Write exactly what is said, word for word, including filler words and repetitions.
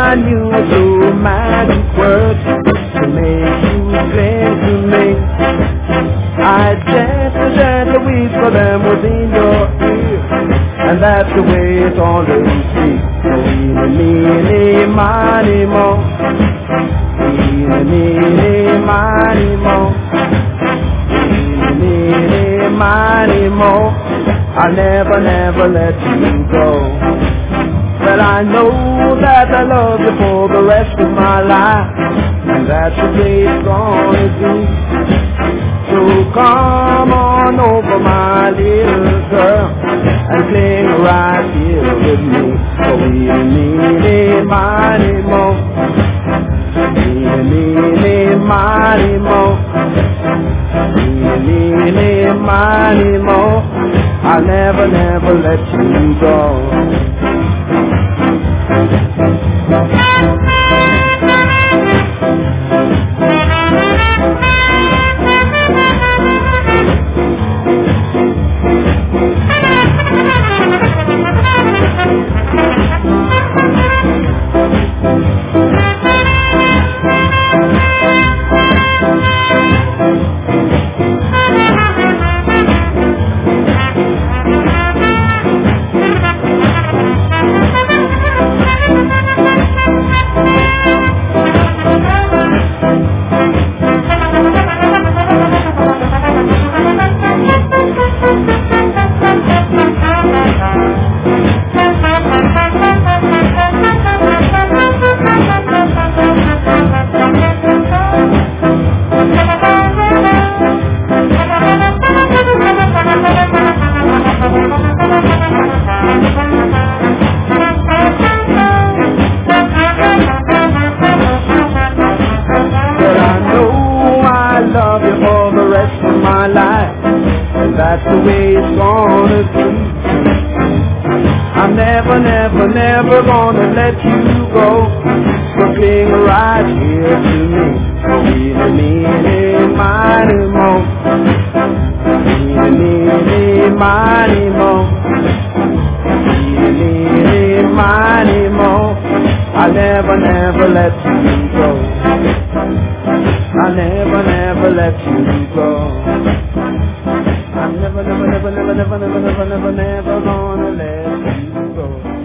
I knew your magic words to make you cling to me. I gently, gently whisper them within your ear, and that's the way it's always been. So eeny, meeny, miny, mo. Eeny, meeny, miny, mo. Eeny, meeny, miny, mo. I'll never, never let you go. But I know that I love you for the rest of my life, and that's the way it's gonna be. So come on over, my little girl, and cling right here with me. Oh, eeny, meeny, miny, mo. Eeny, meeny, miny, mo. Eeny, meeny, miny, mo. I'll never, never let you go. That's the way it's gonna be. I'm never, never, never gonna let you go. So cling right here to me. Eeny, meeny, miny, mo. Eeny, meeny, miny, mo. Eeny, meeny, miny, mo. I'll never, never let you go. I'll never, never let you go. I'm never, never, never, never, never, never, never, never, never gonna let you go.